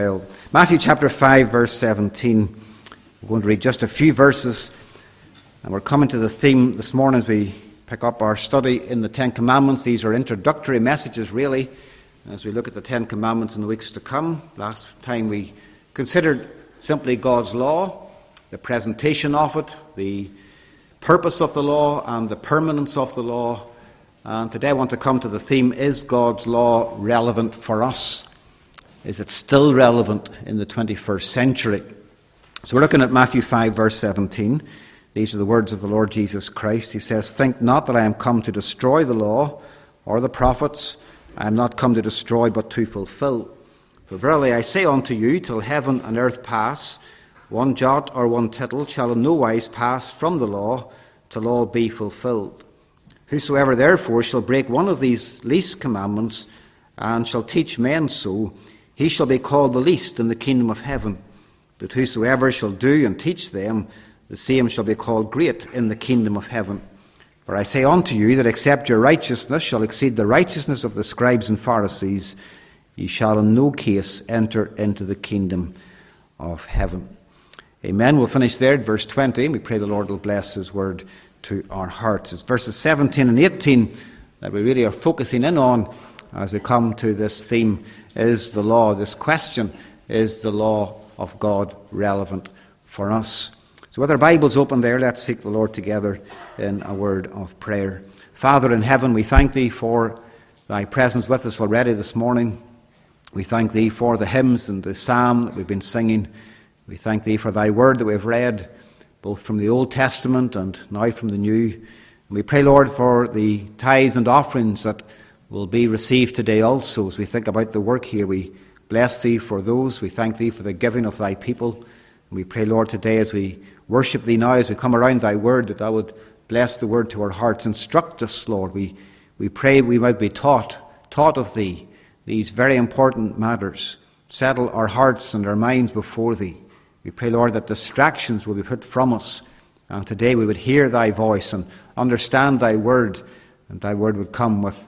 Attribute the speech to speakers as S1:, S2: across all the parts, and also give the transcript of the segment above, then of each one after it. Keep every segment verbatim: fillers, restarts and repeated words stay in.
S1: Well, Matthew chapter five, verse seventeen. We're going to read just a few verses, and we're coming to the theme this morning as we pick up our study in the Ten Commandments. These are introductory messages, really, as we look at the Ten Commandments in the weeks to come. Last time we considered simply God's law, the presentation of it, the purpose of the law, and the permanence of the law. And today I want to come to the theme, is God's law relevant for us? Is it still relevant in the twenty-first century? So we're looking at Matthew five, verse seventeen. These are the words of the Lord Jesus Christ. He says, "Think not that I am come to destroy the law or the prophets. I am not come to destroy, but to fulfill. For verily I say unto you, till heaven and earth pass, one jot or one tittle shall in no wise pass from the law, till all be fulfilled. Whosoever therefore shall break one of these least commandments, and shall teach men so, he shall be called the least in the kingdom of heaven. But whosoever shall do and teach them, the same shall be called great in the kingdom of heaven. For I say unto you, that except your righteousness shall exceed the righteousness of the scribes and Pharisees, ye shall in no case enter into the kingdom of heaven." Amen. We'll finish there at verse twenty. We pray the Lord will bless his word to our hearts. It's verses seventeen and eighteen that we really are focusing in on as we come to this theme. Is the law, this question, is the law of God relevant for us? So with our Bibles open there, let's seek the Lord together in a word of prayer. Father in heaven, we thank thee for thy presence with us already this morning. We thank thee for the hymns and the psalm that we've been singing. We thank thee for thy word that we've read, both from the Old Testament and now from the New. And we pray, Lord, for the tithes and offerings that will be received today also. As we think about the work here, we bless thee for those. We thank thee for the giving of thy people. And we pray, Lord, today as we worship thee now, as we come around thy word, that thou would bless the word to our hearts. Instruct us, Lord. We, we pray we might be taught, taught of thee, these very important matters. Settle our hearts and our minds before thee. We pray, Lord, that distractions will be put from us. And today we would hear thy voice and understand thy word, and thy word would come with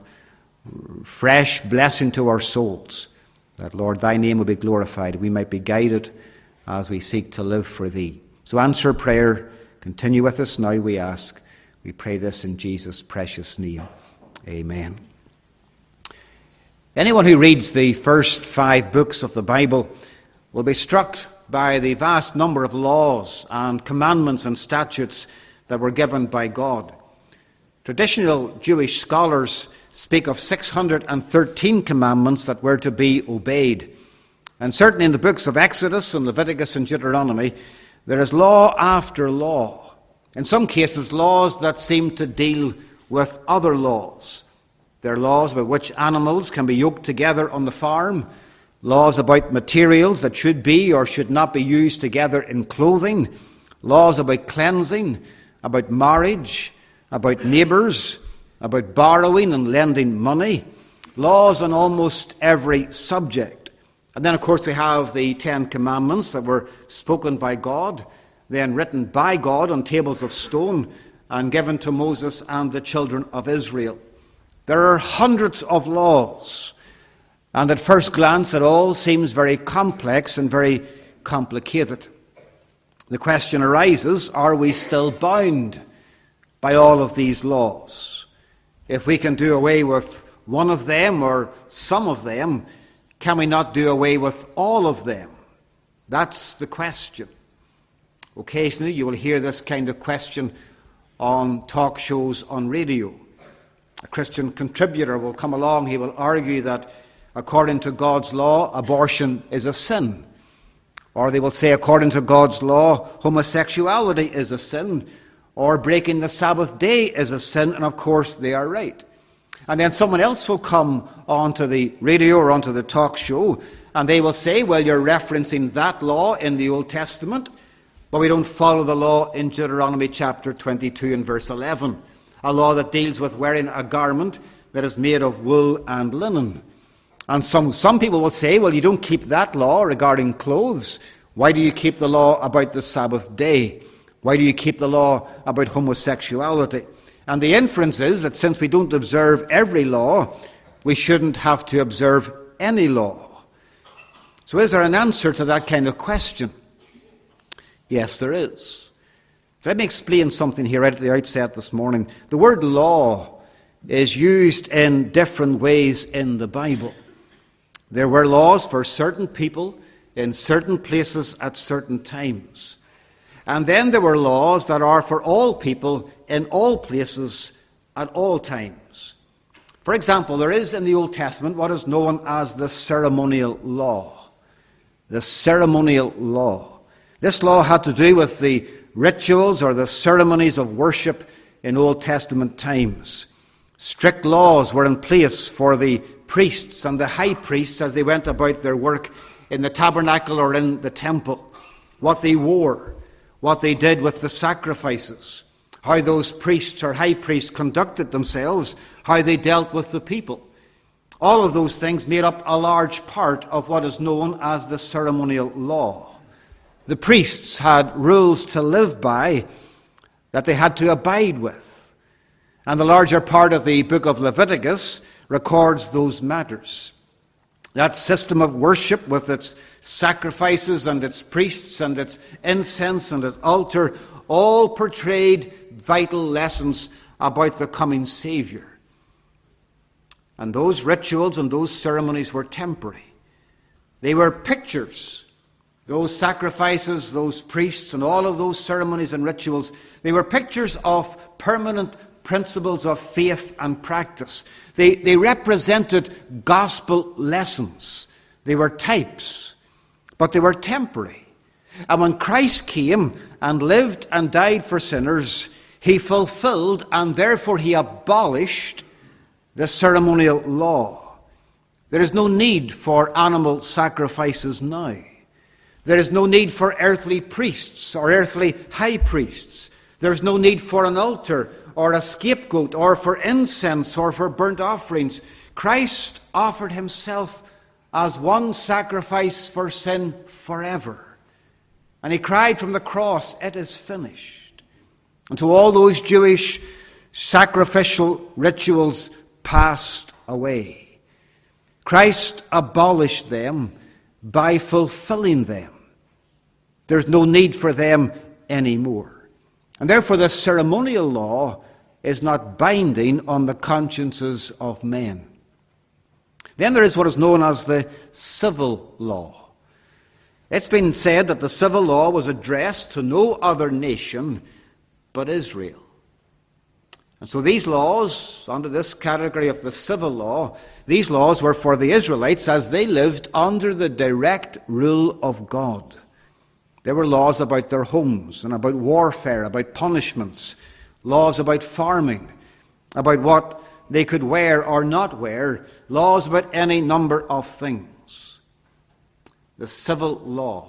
S1: fresh blessing to our souls, that, Lord, thy name will be glorified. We might be guided as we seek to live for thee. So answer prayer. Continue with us now, we ask. We pray this in Jesus' precious name. Amen. Anyone who reads the first five books of the Bible will be struck by the vast number of laws and commandments and statutes that were given by God. Traditional Jewish scholars speak of six hundred thirteen commandments that were to be obeyed. And certainly in the books of Exodus and Leviticus and Deuteronomy, there is law after law. In some cases, laws that seem to deal with other laws. There are laws about which animals can be yoked together on the farm, laws about materials that should be or should not be used together in clothing, laws about cleansing, about marriage, about neighbours, about borrowing and lending money, laws on almost every subject. And then, of course, we have the Ten Commandments that were spoken by God, then written by God on tables of stone and given to Moses and the children of Israel. There are hundreds of laws, and at first glance it all seems very complex and very complicated. The question arises, are we still bound by all of these laws? If we can do away with one of them or some of them, can we not do away with all of them? That's the question. Occasionally you will hear this kind of question on talk shows on radio. A Christian contributor will come along, he will argue that according to God's law, abortion is a sin. Or they will say according to God's law, homosexuality is a sin. Or breaking the Sabbath day is a sin, and of course they are right. And then someone else will come onto the radio or onto the talk show, and they will say, well, you're referencing that law in the Old Testament, but we don't follow the law in Deuteronomy chapter twenty-two and verse eleven, a law that deals with wearing a garment that is made of wool and linen. And some, some people will say, well, you don't keep that law regarding clothes. Why do you keep the law about the Sabbath day? Why do you keep the law about homosexuality? And the inference is that since we don't observe every law, we shouldn't have to observe any law. So is there an answer to that kind of question? Yes, there is. So let me explain something here right at the outset this morning. The word law is used in different ways in the Bible. There were laws for certain people in certain places at certain times. And then there were laws that are for all people in all places at all times. For example, there is in the Old Testament what is known as the ceremonial law. The ceremonial law. This law had to do with the rituals or the ceremonies of worship in Old Testament times. Strict laws were in place for the priests and the high priests as they went about their work in the tabernacle or in the temple. What they wore, what they did with the sacrifices, how those priests or high priests conducted themselves, how they dealt with the people. All of those things made up a large part of what is known as the ceremonial law. The priests had rules to live by that they had to abide with. And the larger part of the book of Leviticus records those matters. That system of worship with its sacrifices and its priests and its incense and its altar all portrayed vital lessons about the coming Savior. And those rituals and those ceremonies were temporary. They were pictures. Those sacrifices, those priests, and all of those ceremonies and rituals, they were pictures of permanent principles of faith and practice. They, they represented gospel lessons. They were types, but they were temporary. And when Christ came and lived and died for sinners, he fulfilled and therefore he abolished the ceremonial law. There is no need for animal sacrifices now. There is no need for earthly priests or earthly high priests. There is no need for an altar or a scapegoat or for incense or for burnt offerings. Christ offered himself as one sacrifice for sin forever. And he cried from the cross, "It is finished." And so all those Jewish sacrificial rituals passed away. Christ abolished them by fulfilling them. There's no need for them anymore. And therefore the ceremonial law is not binding on the consciences of men. Then there is what is known as the civil law. It's been said that the civil law was addressed to no other nation but Israel. And so these laws, under this category of the civil law, these laws were for the Israelites as they lived under the direct rule of God. There were laws about their homes and about warfare, about punishments, laws about farming, about what they could wear or not wear, laws about any number of things. The civil law.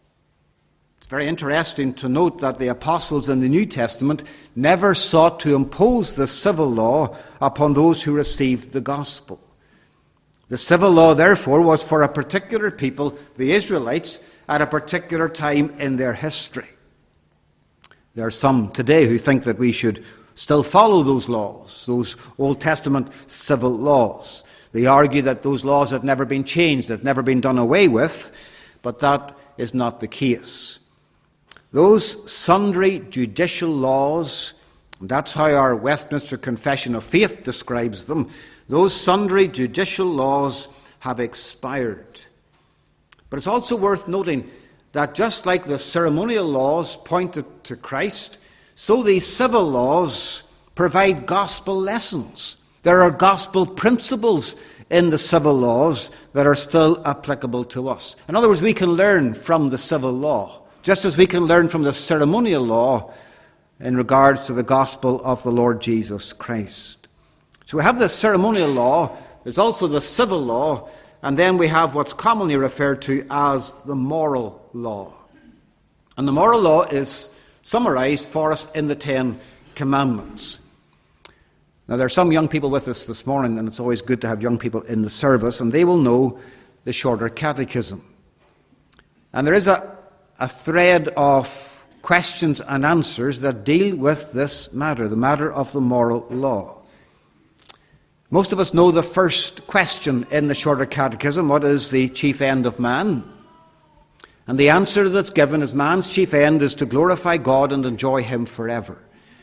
S1: It's very interesting to note that the apostles in the New Testament never sought to impose the civil law upon those who received the gospel. The civil law, therefore, was for a particular people, the Israelites, at a particular time in their history. There are some today who think that we should still follow those laws, those Old Testament civil laws. They argue that those laws have never been changed, have never been done away with, but that is not the case. Those sundry judicial laws, that's how our Westminster Confession of Faith describes them, those sundry judicial laws have expired. But it's also worth noting that just like the ceremonial laws pointed to Christ, so these civil laws provide gospel lessons. There are gospel principles in the civil laws that are still applicable to us. In other words, we can learn from the civil law, just as we can learn from the ceremonial law in regards to the gospel of the Lord Jesus Christ. So we have the ceremonial law, there's also the civil law, and then we have what's commonly referred to as the moral law. And the moral law is summarized for us in the Ten Commandments. Now, there are some young people with us this morning, and it's always good to have young people in the service, and they will know the shorter catechism. And there is a, a thread of questions and answers that deal with this matter, the matter of the moral law. Most of us know the first question in the Shorter Catechism: what is the chief end of man? And the answer that's given is man's chief end is to glorify God and enjoy him forever.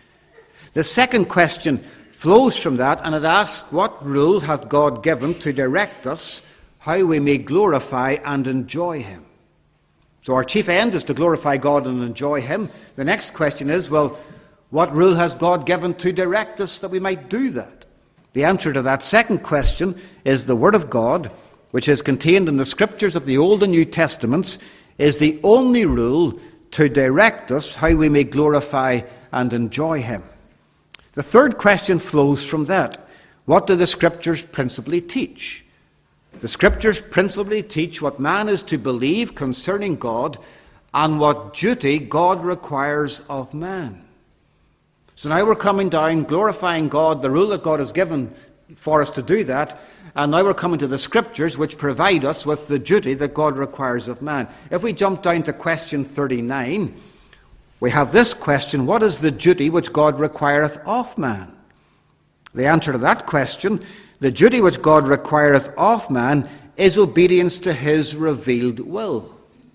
S1: The second question flows from that, and it asks, what rule hath God given to direct us how we may glorify and enjoy him? So our chief end is to glorify God and enjoy him. The next question is, well, what rule has God given to direct us that we might do that? The answer to that second question is the Word of God, which is contained in the Scriptures of the Old and New Testaments, is the only rule to direct us how we may glorify and enjoy him. The third question flows from that. What do the Scriptures principally teach? The Scriptures principally teach what man is to believe concerning God and what duty God requires of man. So now we're coming down, glorifying God, the rule that God has given for us to do that, and now we're coming to the Scriptures which provide us with the duty that God requires of man. If we jump down to question thirty-nine, we have this question: what is the duty which God requireth of man? The answer to that question: the duty which God requireth of man is obedience to his revealed will.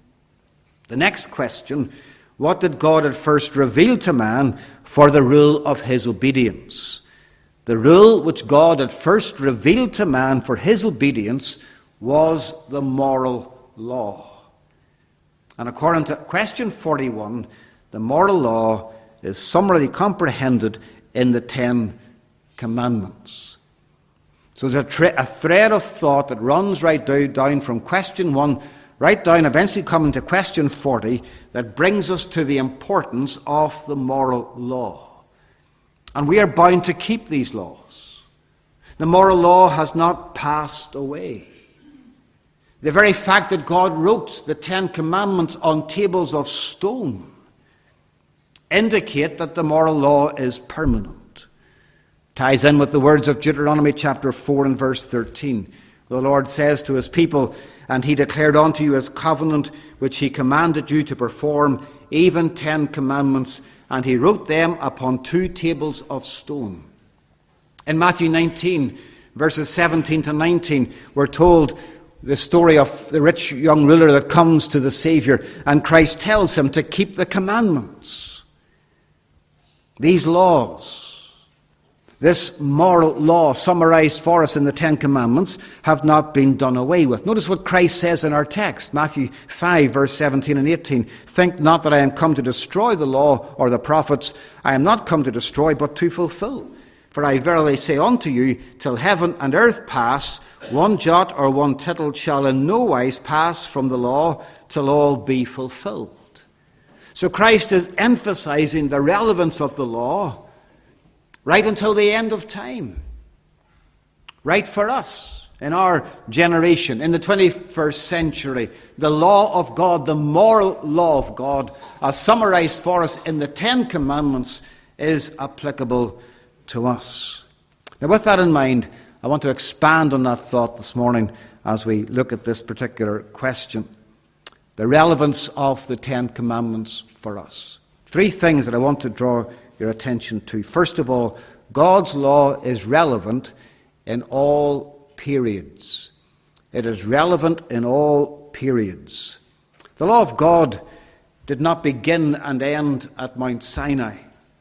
S1: The next question: what did God at first reveal to man for the rule of his obedience? The rule which God at first revealed to man for his obedience was the moral law. And according to question forty-one, the moral law is summarily comprehended in the Ten Commandments. So there's a, tra- a thread of thought that runs right down, down from question one, right down, eventually coming to question forty, that brings us to the importance of the moral law. And we are bound to keep these laws. The moral law has not passed away. The very fact that God wrote the Ten Commandments on tables of stone indicate that the moral law is permanent. Ties in with the words of Deuteronomy chapter four and verse thirteen. The Lord says to his people, and he declared unto you his covenant, which he commanded you to perform, even ten commandments, and he wrote them upon two tables of stone. In Matthew nineteen, verses seventeen to nineteen, we're told the story of the rich young ruler that comes to the Savior, and Christ tells him to keep the commandments. These laws, this moral law summarized for us in the Ten Commandments, have not been done away with. Notice what Christ says in our text, Matthew five, verse seventeen and eighteen. Think not that I am come to destroy the law or the prophets. I am not come to destroy, but to fulfill. For I verily say unto you, till heaven and earth pass, one jot or one tittle shall in no wise pass from the law, till all be fulfilled. So Christ is emphasizing the relevance of the law right until the end of time. Right for us, in our generation, in the twenty-first century, the law of God, the moral law of God, as summarized for us in the Ten Commandments, is applicable to us. Now, with that in mind, I want to expand on that thought this morning as we look at this particular question. The relevance of the Ten Commandments for us. Three things that I want to draw your attention to. First of all, God's law is relevant in all periods. It is relevant in all periods. The law of God did not begin and end at Mount Sinai.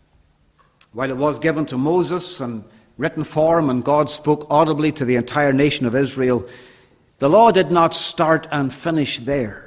S1: While it was given to Moses in written form and God spoke audibly to the entire nation of Israel, the law did not start and finish there.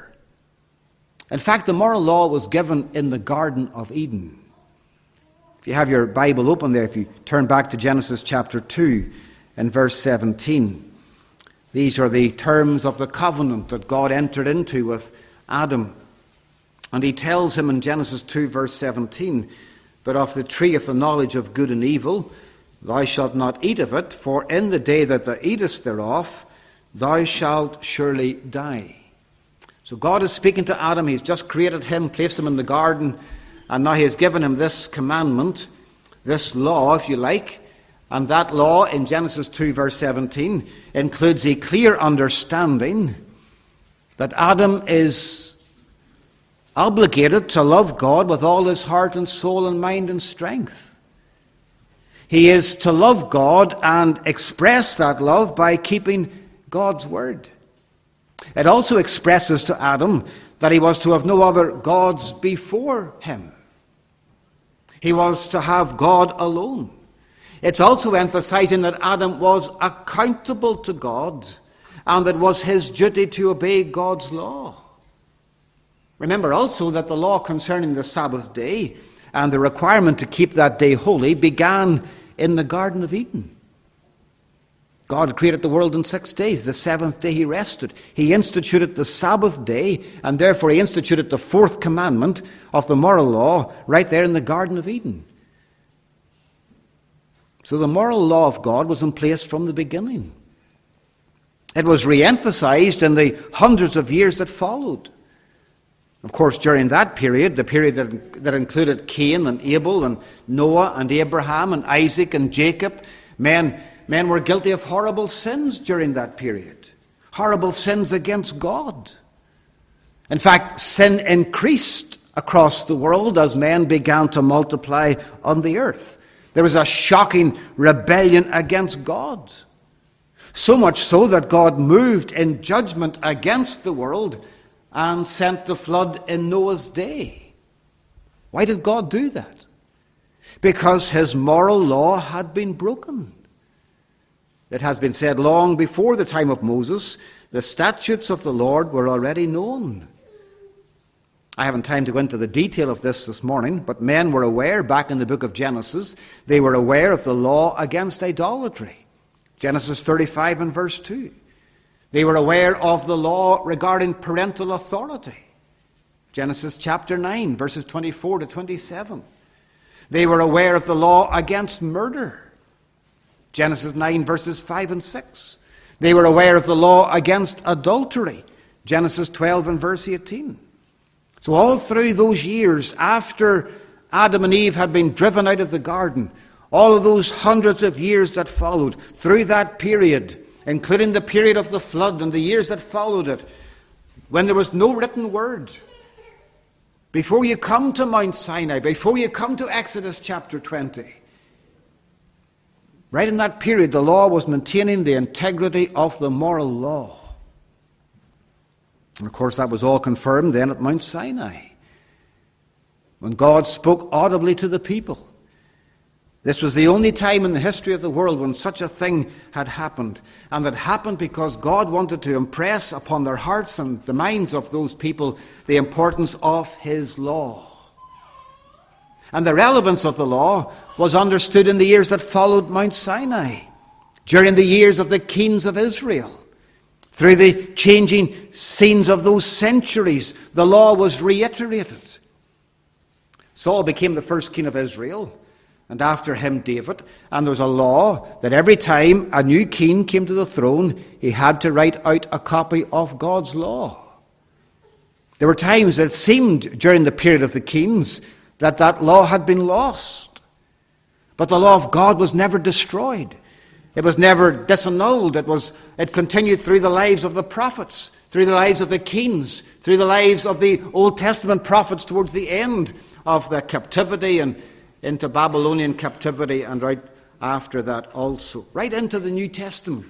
S1: In fact, the moral law was given in the Garden of Eden. If you have your Bible open there, if you turn back to Genesis chapter two and verse seventeen, these are the terms of the covenant that God entered into with Adam. And he tells him in Genesis two verse seventeen, but of the tree of the knowledge of good and evil, thou shalt not eat of it, for in the day that thou eatest thereof, thou shalt surely die. So God is speaking to Adam. He's just created him, placed him in the garden, and now he has given him this commandment, this law, if you like. And that law in Genesis two verse seventeen includes a clear understanding that Adam is obligated to love God with all his heart and soul and mind and strength. He is to love God and express that love by keeping God's word. It also expresses to Adam that he was to have no other gods before him. He was to have God alone. It's also emphasizing that Adam was accountable to God and that it was his duty to obey God's law. Remember also that the law concerning the Sabbath day and the requirement to keep that day holy began in the Garden of Eden. God created the world in six days. The seventh day he rested. He instituted the Sabbath day, and therefore he instituted the fourth commandment of the moral law right there in the Garden of Eden. So the moral law of God was in place from the beginning. It was re-emphasized in the hundreds of years that followed. Of course, during that period, the period that, that included Cain and Abel and Noah and Abraham and Isaac and Jacob, men, men were guilty of horrible sins during that period. Horrible sins against God. In fact, sin increased across the world as men began to multiply on the earth. There was a shocking rebellion against God. So much so that God moved in judgment against the world and sent the flood in Noah's day. Why did God do that? Because his moral law had been broken. It has been said long before the time of Moses, the statutes of the Lord were already known. I haven't time to go into the detail of this this morning, but men were aware back in the book of Genesis, they were aware of the law against idolatry. Genesis thirty-five and verse two. They were aware of the law regarding parental authority. Genesis chapter nine, verses twenty-four to twenty-seven. They were aware of the law against murder. Genesis nine, verses five and six. They were aware of the law against adultery. Genesis twelve and verse eighteen. So all through those years after Adam and Eve had been driven out of the garden, all of those hundreds of years that followed, through that period, including the period of the flood and the years that followed it, when there was no written word, before you come to Mount Sinai, before you come to Exodus chapter twenty, right in that period, the law was maintaining the integrity of the moral law. And of course, that was all confirmed then at Mount Sinai, when God spoke audibly to the people. This was the only time in the history of the world when such a thing had happened. And that happened because God wanted to impress upon their hearts and the minds of those people the importance of his law. And the relevance of the law was understood in the years that followed Mount Sinai, during the years of the kings of Israel. Through the changing scenes of those centuries, the law was reiterated. Saul became the first king of Israel, and after him David, and there was a law that every time a new king came to the throne, he had to write out a copy of God's law. There were times it seemed during the period of the kings that that law had been lost. But the law of God was never destroyed. It was never disannulled. It was, it continued through the lives of the prophets, through the lives of the kings, through the lives of the Old Testament prophets towards the end of the captivity and into Babylonian captivity, and right after that also, right into the New Testament.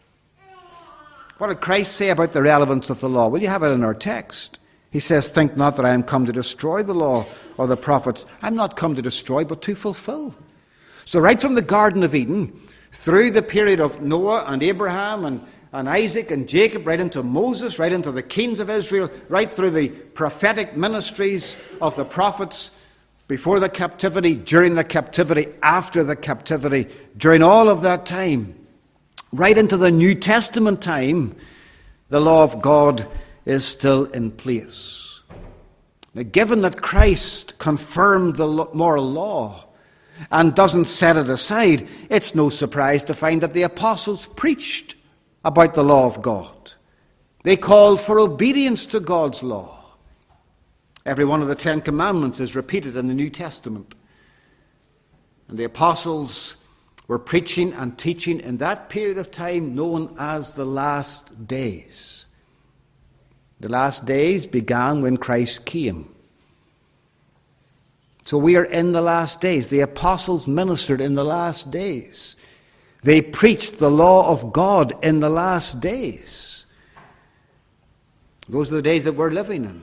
S1: What did Christ say about the relevance of the law? Well, you have it in our text. He says, "Think not that I am come to destroy the law or the prophets. I'm not come to destroy, but to fulfill." So right from the Garden of Eden, through the period of Noah and Abraham and, and Isaac and Jacob, right into Moses, right into the kings of Israel, right through the prophetic ministries of the prophets, before the captivity, during the captivity, after the captivity, during all of that time, right into the New Testament time, the law of God is still in place. Now, given that Christ confirmed the moral law and doesn't set it aside, it's no surprise to find that the apostles preached about the law of God. They called for obedience to God's law. Every one of the Ten Commandments is repeated in the New Testament. And the apostles were preaching and teaching in that period of time known as the last days. The last days began when Christ came. So we are in the last days. The apostles ministered in the last days. They preached the law of God in the last days. Those are the days that we're living in.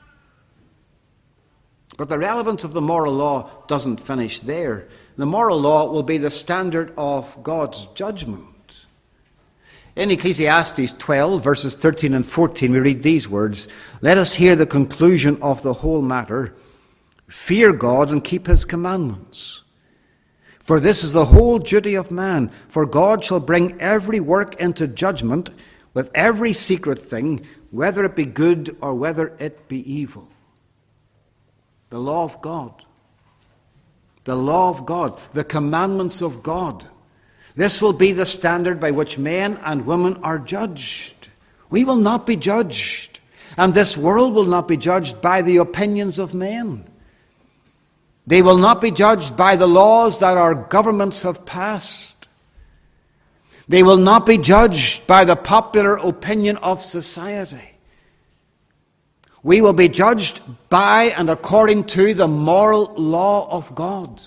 S1: But the relevance of the moral law doesn't finish there. The moral law will be the standard of God's judgment. In Ecclesiastes twelve, verses thirteen and fourteen, we read these words, "Let us hear the conclusion of the whole matter. Fear God and keep his commandments. For this is the whole duty of man. For God shall bring every work into judgment with every secret thing, whether it be good or whether it be evil." The law of God. The law of God. The commandments of God. This will be the standard by which men and women are judged. We will not be judged. And this world will not be judged by the opinions of men. They will not be judged by the laws that our governments have passed. They will not be judged by the popular opinion of society. We will be judged by and according to the moral law of God.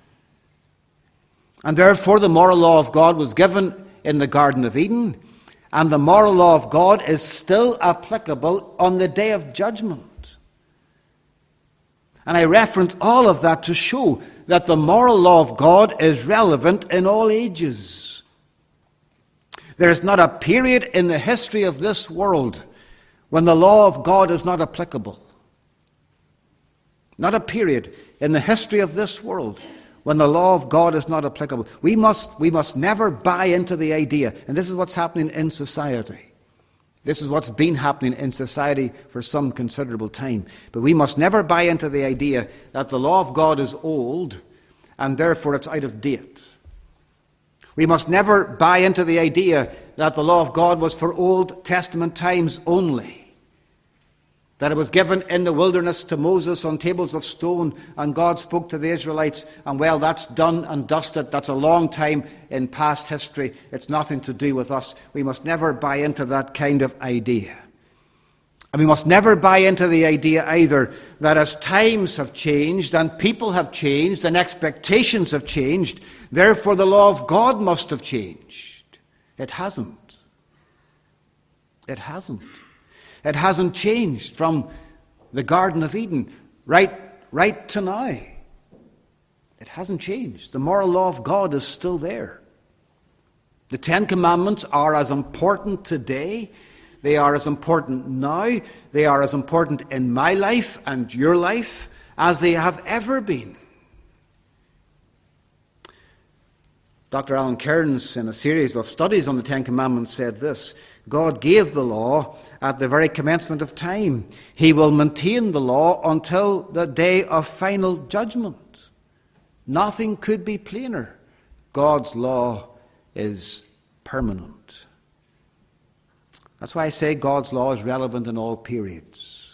S1: And therefore the moral law of God was given in the Garden of Eden, and the moral law of God is still applicable on the day of judgment. And I reference all of that to show that the moral law of God is relevant in all ages. There is not a period in the history of this world when the law of God is not applicable. Not a period in the history of this world when the law of God is not applicable. We must, we must never buy into the idea, and this is what's happening in society. This is what's been happening in society for some considerable time. But we must never buy into the idea that the law of God is old and therefore it's out of date. We must never buy into the idea that the law of God was for Old Testament times only. That it was given in the wilderness to Moses on tables of stone, and God spoke to the Israelites, and well, that's done and dusted. That's a long time in past history. It's nothing to do with us. We must never buy into that kind of idea. And we must never buy into the idea either that as times have changed, and people have changed, and expectations have changed, therefore the law of God must have changed. It hasn't. It hasn't. It hasn't changed from the Garden of Eden right, right to now. It hasn't changed. The moral law of God is still there. The Ten Commandments are as important today. They are as important now. They are as important in my life and your life as they have ever been. Doctor Alan Cairns, in a series of studies on the Ten Commandments, said this: God gave the law at the very commencement of time. He will maintain the law until the day of final judgment. Nothing could be plainer. God's law is permanent. That's why I say God's law is relevant in all periods.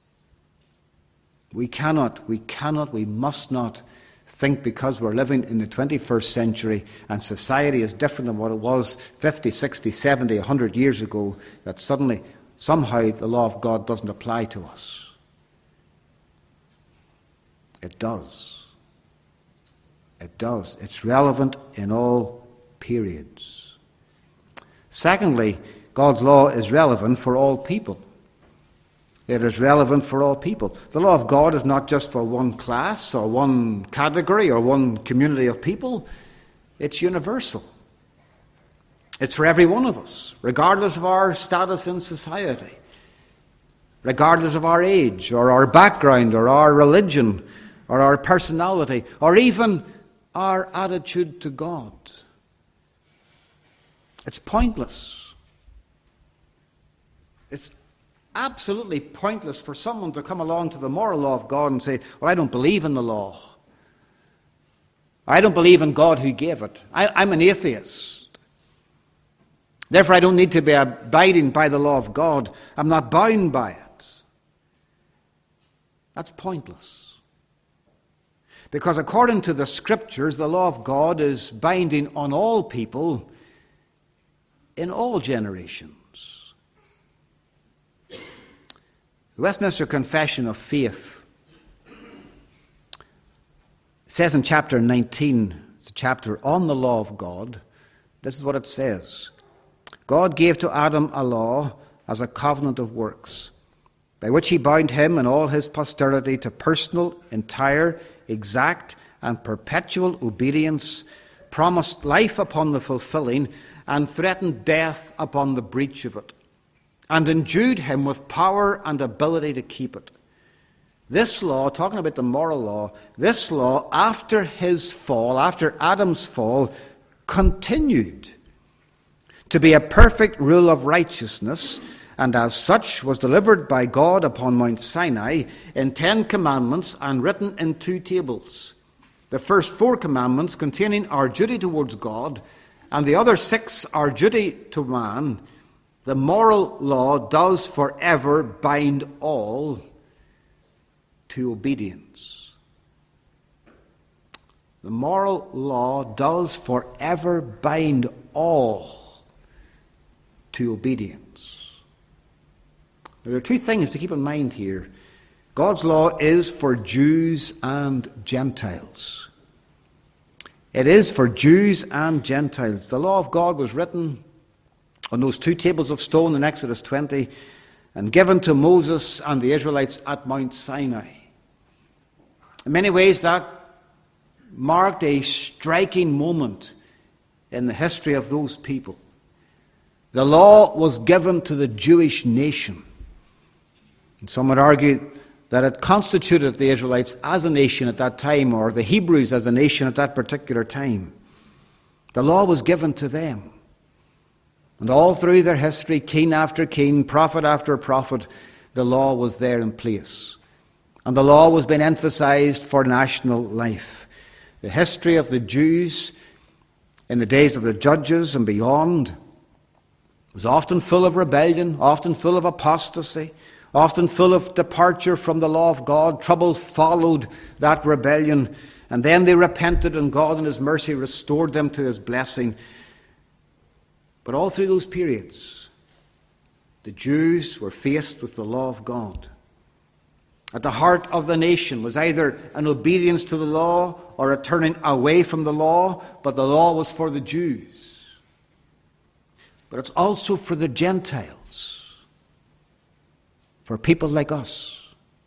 S1: We cannot, we cannot, we must not think because we're living in the twenty-first century and society is different than what it was fifty, sixty, seventy, one hundred years ago, that suddenly, somehow, the law of God doesn't apply to us. It does. It does. It's relevant in all periods. Secondly, God's law is relevant for all people. It is relevant for all people. The law of God is not just for one class or one category or one community of people. It's universal. It's for every one of us, regardless of our status in society, regardless of our age or our background or our religion or our personality or even our attitude to God. It's pointless. It's absolutely pointless for someone to come along to the moral law of God and say, well, I don't believe in the law. I don't believe in God who gave it. I, I'm an atheist. Therefore, I don't need to be abiding by the law of God. I'm not bound by it. That's pointless. Because according to the Scriptures, the law of God is binding on all people in all generations. The Westminster Confession of Faith says in chapter nineteen, it's a chapter on the law of God, this is what it says. God gave to Adam a law as a covenant of works, by which he bound him and all his posterity to personal, entire, exact, and perpetual obedience, promised life upon the fulfilling, and threatened death upon the breach of it, and endued him with power and ability to keep it. This law, talking about the moral law, this law, after his fall, after Adam's fall, continued to be a perfect rule of righteousness, and as such was delivered by God upon Mount Sinai in Ten Commandments and written in two tables. The first four commandments containing our duty towards God, and the other six our duty to man. The moral law does forever bind all to obedience. The moral law does forever bind all to obedience. Now, there are two things to keep in mind here. God's law is for Jews and Gentiles. It is for Jews and Gentiles. The law of God was written on those two tables of stone in Exodus twenty and given to Moses and the Israelites at Mount Sinai. In many ways, that marked a striking moment in the history of those people. The law was given to the Jewish nation. And some would argue that it constituted the Israelites as a nation at that time, or the Hebrews as a nation at that particular time. The law was given to them. And all through their history, king after king, prophet after prophet, the law was there in place. And the law was being emphasized for national life. The history of the Jews in the days of the judges and beyond was often full of rebellion, often full of apostasy, often full of departure from the law of God. Trouble followed that rebellion, and then they repented, and God in his mercy restored them to his blessing. But all through those periods, the Jews were faced with the law of God. At the heart of the nation was either an obedience to the law or a turning away from the law, but the law was for the Jews. But it's also for the Gentiles, for people like us.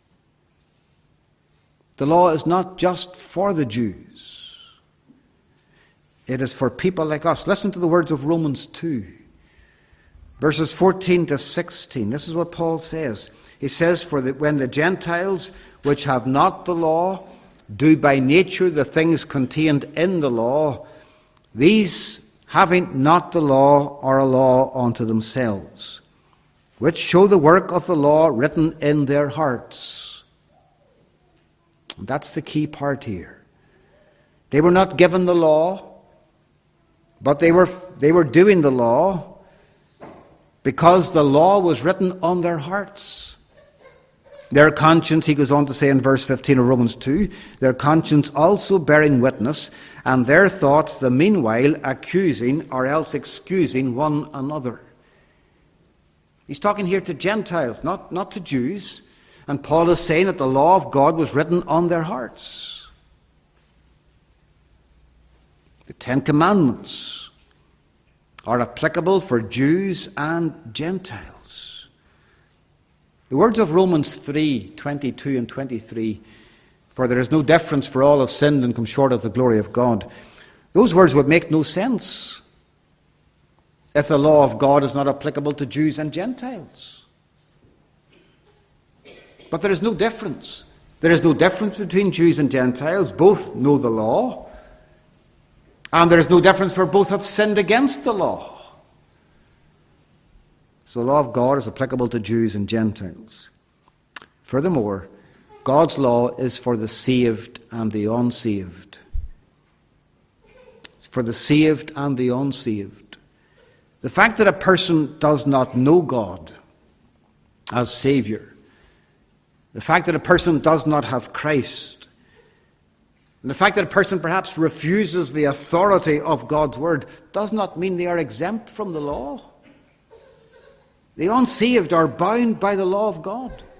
S1: The law is not just for the Jews. It is for people like us. Listen to the words of Romans two, verses fourteen to sixteen. This is what Paul says. He says, For the, when the Gentiles, which have not the law, do by nature the things contained in the law, these, having not the law, are a law unto themselves, which show the work of the law written in their hearts. And that's the key part here. They were not given the law, but they were, they were doing the law because the law was written on their hearts. Their conscience, he goes on to say in verse fifteen of Romans two, their conscience also bearing witness, and their thoughts the meanwhile accusing or else excusing one another. He's talking here to Gentiles, not, not to Jews. And Paul is saying that the law of God was written on their hearts. The Ten Commandments are applicable for Jews and Gentiles. The words of Romans three, twenty-two and twenty-three, for there is no difference, for all have sinned and come short of the glory of God. Those words would make no sense if the law of God is not applicable to Jews and Gentiles. But there is no difference. There is no difference between Jews and Gentiles. Both know the law. And there is no difference, for both have sinned against the law. So the law of God is applicable to Jews and Gentiles. Furthermore, God's law is for the saved and the unsaved. It's for the saved and the unsaved. The fact that a person does not know God as Saviour, the fact that a person does not have Christ, and the fact that a person perhaps refuses the authority of God's word does not mean they are exempt from the law. The unsaved are bound by the law of God.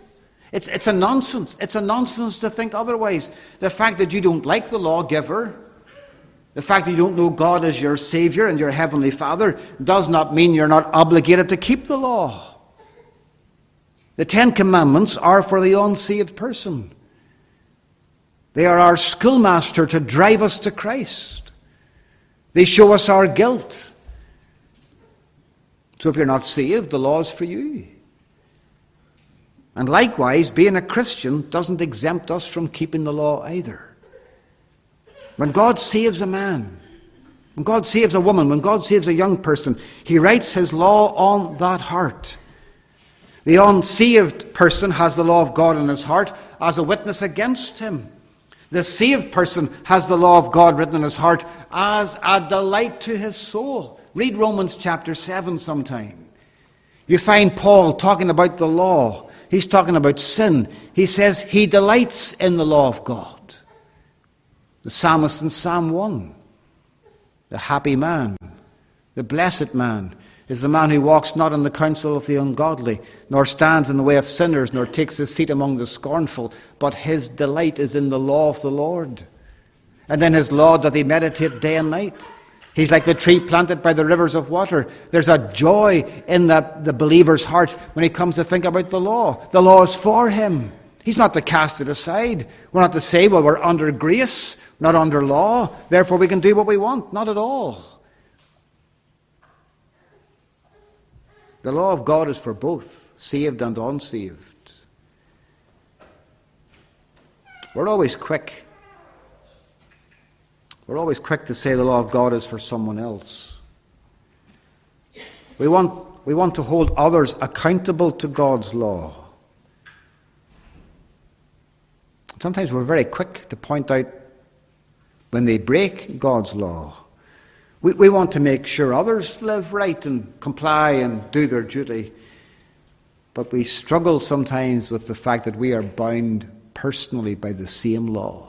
S1: It's, it's a nonsense. It's a nonsense to think otherwise. The fact that you don't like the lawgiver, the fact that you don't know God as your Savior and your Heavenly Father, does not mean you're not obligated to keep the law. The Ten Commandments are for the unsaved person. They are our schoolmaster to drive us to Christ. They show us our guilt. So if you're not saved, the law is for you. And likewise, being a Christian doesn't exempt us from keeping the law either. When God saves a man, when God saves a woman, when God saves a young person, he writes his law on that heart. The unsaved person has the law of God in his heart as a witness against him. The saved person has the law of God written in his heart as a delight to his soul. Read Romans chapter seven sometime. You find Paul talking about the law. He's talking about sin. He says he delights in the law of God. The psalmist in Psalm one, the happy man, the blessed man, is the man who walks not in the counsel of the ungodly, nor stands in the way of sinners, nor takes his seat among the scornful, but his delight is in the law of the Lord. And in his law doth he meditate day and night. He's like the tree planted by the rivers of water. There's a joy in the, the believer's heart when he comes to think about the law. The law is for him. He's not to cast it aside. We're not to say, well, we're under grace, not under law, therefore we can do what we want. Not at all. The law of God is for both, saved and unsaved. We're always quick. We're always quick to say the law of God is for someone else. We want, we want to hold others accountable to God's law. Sometimes we're very quick to point out when they break God's law. We, we want to make sure others live right and comply and do their duty. But we struggle sometimes with the fact that we are bound personally by the same law.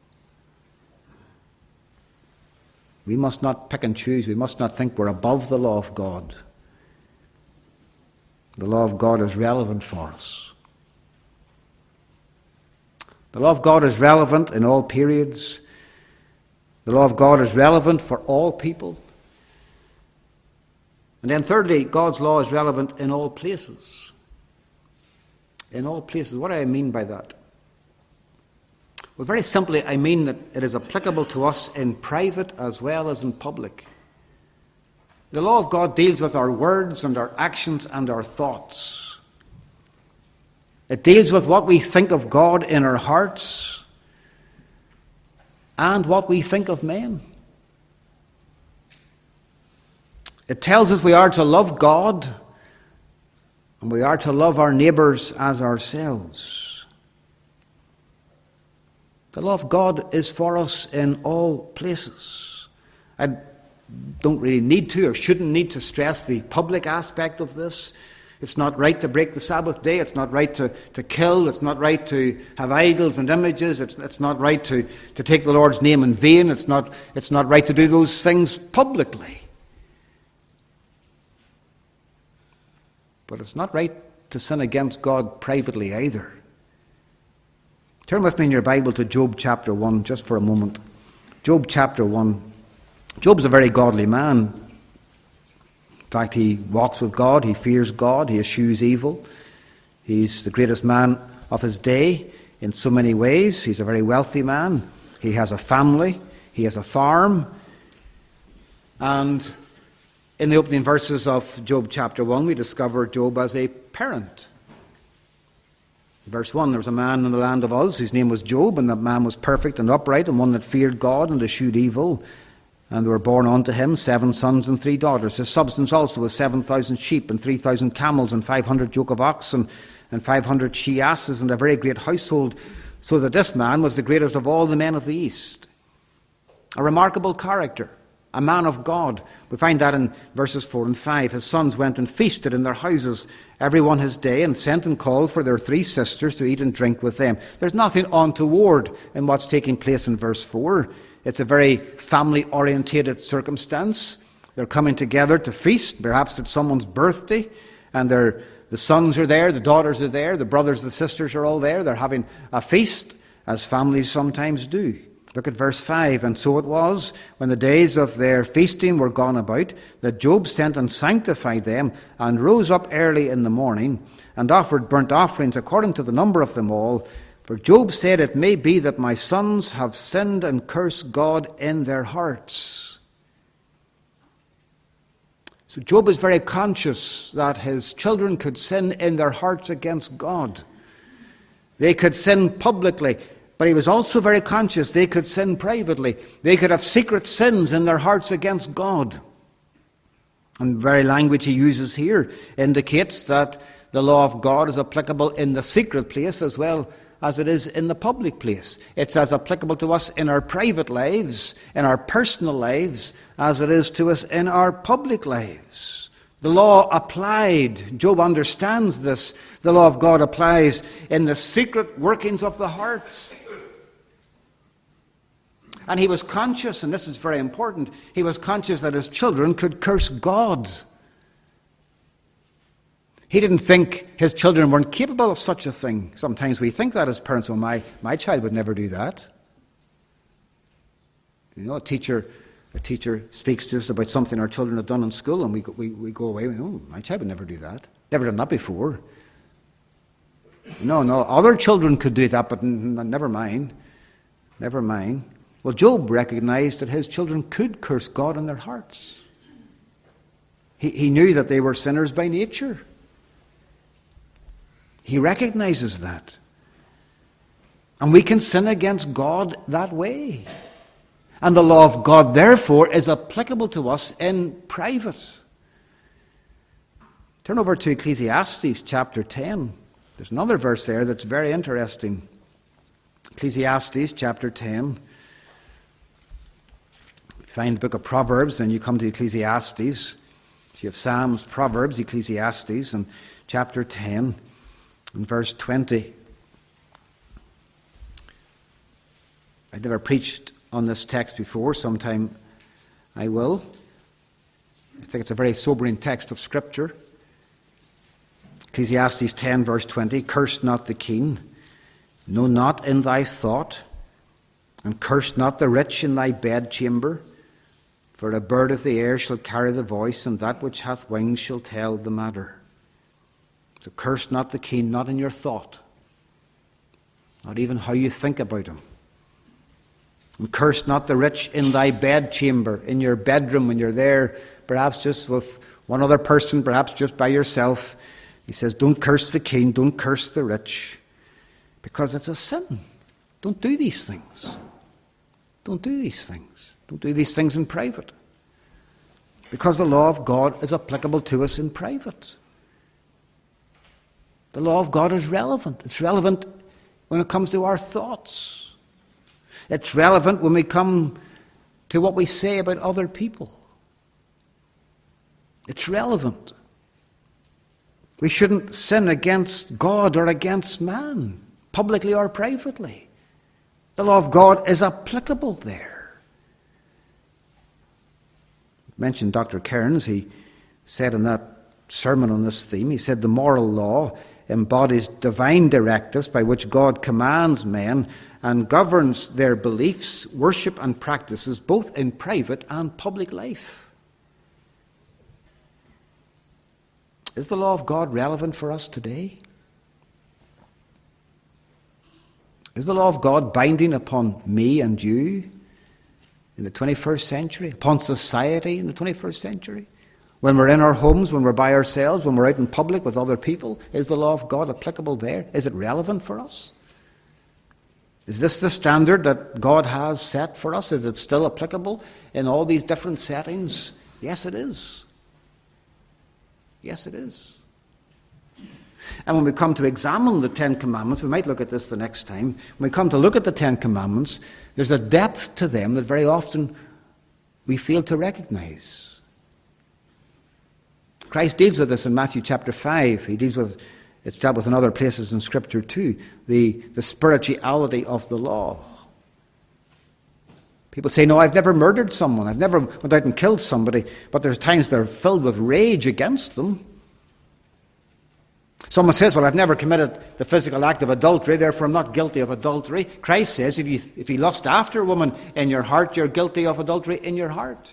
S1: We must not pick and choose. We must not think we're above the law of God. The law of God is relevant for us. The law of God is relevant in all periods. The law of God is relevant for all people. And then thirdly, God's law is relevant in all places. In all places. What do I mean by that? Well, very simply, I mean that it is applicable to us in private as well as in public. The law of God deals with our words and our actions and our thoughts. It deals with what we think of God in our hearts and what we think of men. It tells us we are to love God and we are to love our neighbours as ourselves. The law of God is for us in all places. I don't really need to or shouldn't need to stress the public aspect of this. It's not right to break the Sabbath day. It's not right to, to kill. It's not right to have idols and images. It's, it's not right to, to take the Lord's name in vain. It's not, it's not right to do those things publicly. But it's not right to sin against God privately either. Turn with me in your Bible to Job chapter one just for a moment. Job chapter one. Job's a very godly man. In fact, he walks with God, he fears God, he eschews evil. He's the greatest man of his day in so many ways. He's a very wealthy man. He has a family, he has a farm. And in the opening verses of Job chapter one, we discover Job as a parent. Verse one, there was a man in the land of Uz whose name was Job, and that man was perfect and upright, and one that feared God and eschewed evil. And there were born unto him seven sons and three daughters. His substance also was seven thousand sheep, and three thousand camels, and five hundred yoke of oxen, and five hundred she asses, and a very great household, so that this man was the greatest of all the men of the East. A remarkable character, a man of God. We find that in verses four and five. His sons went and feasted in their houses, every one his day, and sent and called for their three sisters to eat and drink with them. There's nothing untoward in what's taking place in verse four. It's a very family-orientated circumstance. They're coming together to feast. Perhaps it's someone's birthday, and they're the sons are there, the daughters are there, the brothers, the sisters are all there. They're having a feast, as families sometimes do. Look at verse five. And so it was, when the days of their feasting were gone about, that Job sent and sanctified them, and rose up early in the morning, and offered burnt offerings according to the number of them all. For Job said, it may be that my sons have sinned and cursed God in their hearts. So Job is very conscious that his children could sin in their hearts against God. They could sin publicly, but he was also very conscious they could sin privately. They could have secret sins in their hearts against God. And the very language he uses here indicates that the law of God is applicable in the secret place as well as it is in the public place. It's as applicable to us in our private lives, in our personal lives, as it is to us in our public lives. The law applied, Job understands this, the law of God applies in the secret workings of the heart. And he was conscious, and this is very important, he was conscious that his children could curse God. He didn't think his children weren't capable of such a thing. Sometimes we think that as parents, oh, my, my child would never do that. You know, a teacher a teacher speaks to us about something our children have done in school, and we go, we, we go away, oh, my child would never do that. Never done that before. No, no, other children could do that, but n- never mind. Never mind. Well, Job recognized that his children could curse God in their hearts. He, he knew that they were sinners by nature. He recognizes that. And we can sin against God that way. And the law of God, therefore, is applicable to us in private. Turn over to Ecclesiastes chapter ten. There's another verse there that's very interesting. Ecclesiastes chapter ten. Find the book of Proverbs, then you come to Ecclesiastes. If you have Psalms, Proverbs, Ecclesiastes, and chapter ten. In verse twenty, I've never preached on this text before. Sometime I will. I think it's a very sobering text of Scripture. Ecclesiastes ten, verse twenty, curse not the keen, know not in thy thought, and curse not the rich in thy bedchamber, for a bird of the air shall carry the voice, and that which hath wings shall tell the matter. So curse not the keen, not in your thought, not even how you think about him. And curse not the rich in thy bedchamber, in your bedroom when you're there, perhaps just with one other person, perhaps just by yourself. He says, don't curse the keen, don't curse the rich, because it's a sin. Don't do these things. Don't do these things. Don't do these things in private. Because the law of God is applicable to us in private. The law of God is relevant. It's relevant when it comes to our thoughts. It's relevant when we come to what we say about other people. It's relevant. We shouldn't sin against God or against man, publicly or privately. The law of God is applicable there. I mentioned Doctor Cairns. He said in that sermon on this theme, he said the moral law embodies divine directives by which God commands men and governs their beliefs, worship and practices both in private and public life. Is the law of God relevant for us today? Is the law of God binding upon me and you in the twenty-first century, upon society in the twenty-first century? When we're in our homes, when we're by ourselves, when we're out in public with other people, is the law of God applicable there? Is it relevant for us? Is this the standard that God has set for us? Is it still applicable in all these different settings? Yes, it is. Yes, it is. And when we come to examine the Ten Commandments, we might look at this the next time. When we come to look at the Ten Commandments, there's a depth to them that very often we fail to recognize. Christ deals with this in Matthew chapter five. He deals with, it's dealt with in other places in Scripture too, the, the spirituality of the law. People say, no, I've never murdered someone. I've never went out and killed somebody. But there's times they're filled with rage against them. Someone says, well, I've never committed the physical act of adultery, therefore I'm not guilty of adultery. Christ says, if you, if you lust after a woman in your heart, you're guilty of adultery in your heart.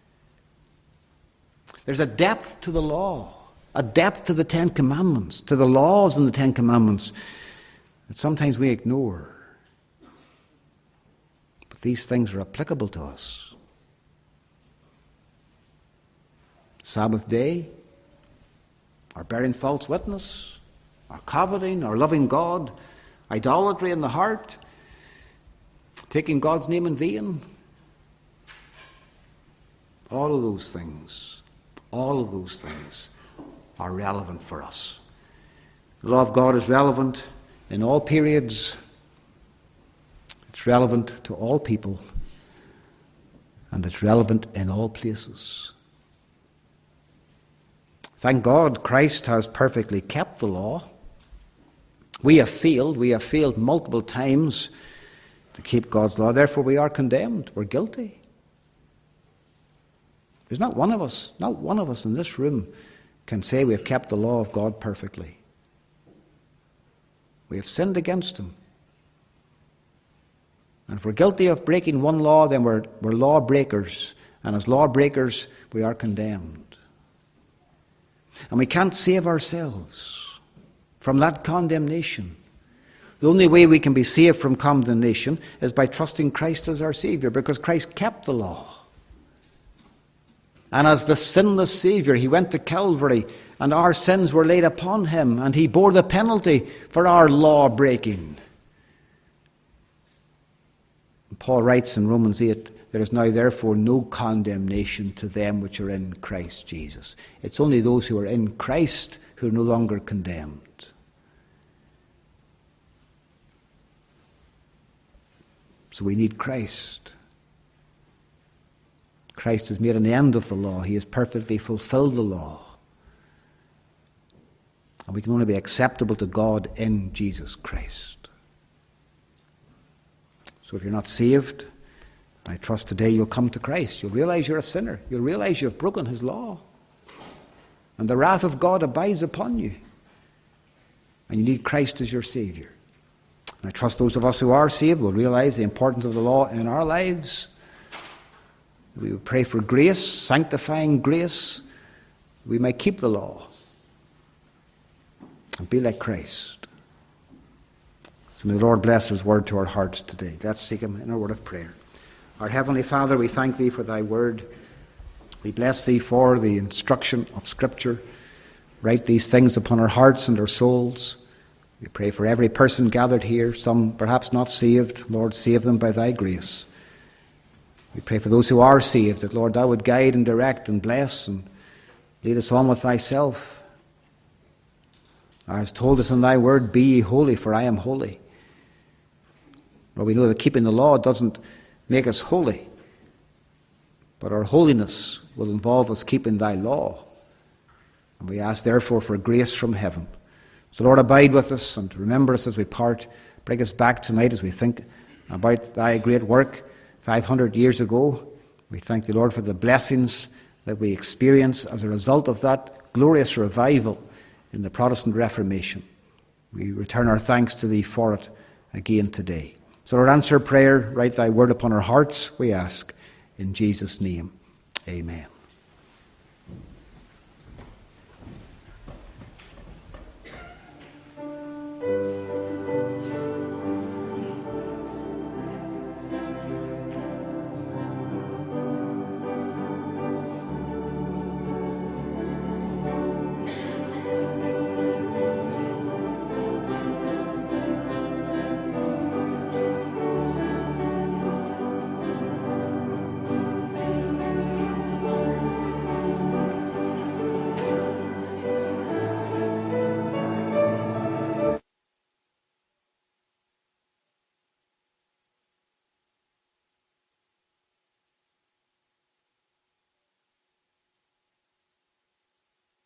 S1: There's a depth to the law, a depth to the Ten Commandments, to the laws in the Ten Commandments that sometimes we ignore. But these things are applicable to us. Sabbath day, or bearing false witness, or coveting, or loving God, idolatry in the heart, taking God's name in vain. All of those things, all of those things are relevant for us. The law of God is relevant in all periods. It's relevant to all people. And it's relevant in all places. Thank God Christ has perfectly kept the law. We have failed. We have failed multiple times to keep God's law. Therefore we are condemned. We're guilty. There's not one of us, not one of us in this room can say we have kept the law of God perfectly. We have sinned against him. And if we're guilty of breaking one law, then we're, we're law breakers. And as law breakers, we are condemned. And we can't save ourselves from that condemnation. The only way we can be saved from condemnation is by trusting Christ as our Saviour, because Christ kept the law. And as the sinless Saviour, he went to Calvary, and our sins were laid upon him, and he bore the penalty for our law breaking. Paul writes in Romans eight, there is now therefore no condemnation to them which are in Christ Jesus. It's only those who are in Christ who are no longer condemned. So we need Christ. Christ has made an end of the law. He has perfectly fulfilled the law. And we can only be acceptable to God in Jesus Christ. So if you're not saved, I trust today you'll come to Christ. You'll realize you're a sinner. You'll realize you've broken his law. And the wrath of God abides upon you. And you need Christ as your Saviour. And I trust those of us who are saved will realize the importance of the law in our lives. We will pray for grace, sanctifying grace. We may keep the law and be like Christ. So may the Lord bless his word to our hearts today. Let's seek him in a word of prayer. Our Heavenly Father, we thank thee for thy word. We bless thee for the instruction of Scripture. Write these things upon our hearts and our souls. We pray for every person gathered here, some perhaps not saved. Lord, save them by thy grace. We pray for those who are saved, that, Lord, thou would guide and direct and bless and lead us on with thyself. Thou hast told us in thy word, be ye holy, for I am holy. Lord, we know that keeping the law doesn't make us holy, but our holiness will involve us keeping thy law. And we ask, therefore, for grace from heaven. So, Lord, abide with us and remember us as we part. Bring us back tonight as we think about thy great work five hundred years ago. We thank thee, Lord, for the blessings that we experience as a result of that glorious revival in the Protestant Reformation. We return our thanks to thee for it again today. So, Lord, answer prayer, write thy word upon our hearts, we ask, in Jesus' name. Amen.